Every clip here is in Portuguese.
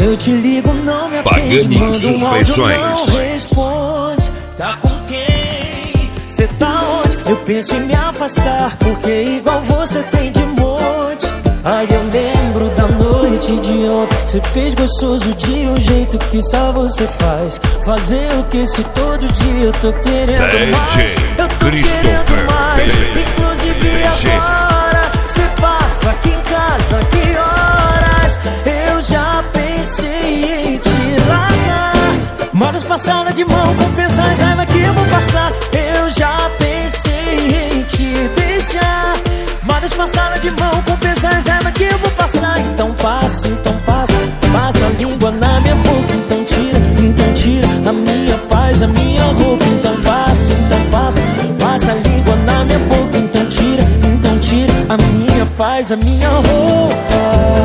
eu te ligo, não me atende. Pagani Manda um áudio, Suspensões. não responde. Tá com quem? Cê tá onde? Eu penso em me afastar, porque igual você tem de monte. Ai, eu lembro da noite de ontem. Cê fez gostoso de um jeito que só você faz. Fazer o que se todo dia eu tô querendo mais. Eu tô querendo mais. Inclusive agora cê passa aqui em casa, que horas? Eu já pensei em te largar, mas passada de mão compensa as raiva que eu vou passar. Eu já pensei em te deixar, mas passada de mão compensa as raiva que eu vou passar. Então passa a língua na minha boca. Então tira a minha paz, a minha roupa. Então passa a língua na minha boca. Então tira a minha paz, a minha roupa.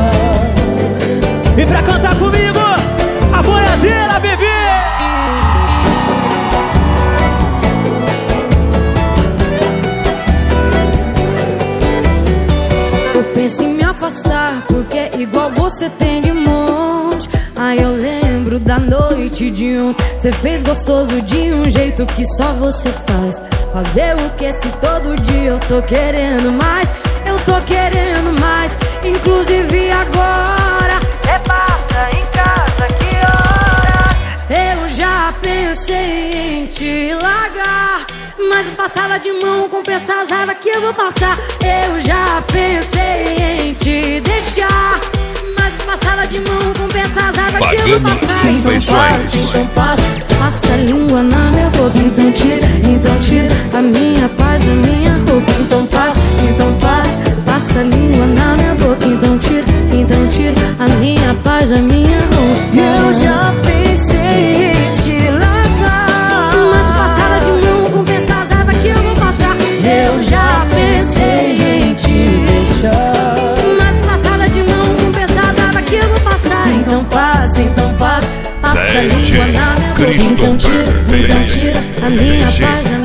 E pra cantar comigo, a boiadeira, bebê! Eu penso em me afastar, porque igual você tem de monte. Ai, eu lembro da noite de ontem. Cê fez gostoso de um jeito que só você faz. Fazer o que se todo dia eu tô querendo mais. Eu tô querendo mais. Inclusive agora cê passa em casa, que hora? Eu já pensei em te largar, mas passada de mão compensa as raivas que eu vou passar. Eu já pensei em te deixar, mas passada de mão compensa as raivas que eu vou passar. Então passa a língua na minha boca. Então tira a minha paz, a minha roupa. Então passa a língua na minha boca. Então tira a minha paz, a minha roupa. Eu já pensei em te largar, mas passada de mão compensa as raivas que eu vou passar. eu já pensei em te deixar, mas passada de mão compensa as raivas que eu vou passar. então passa a língua na minha boca. Então tira a minha paz, a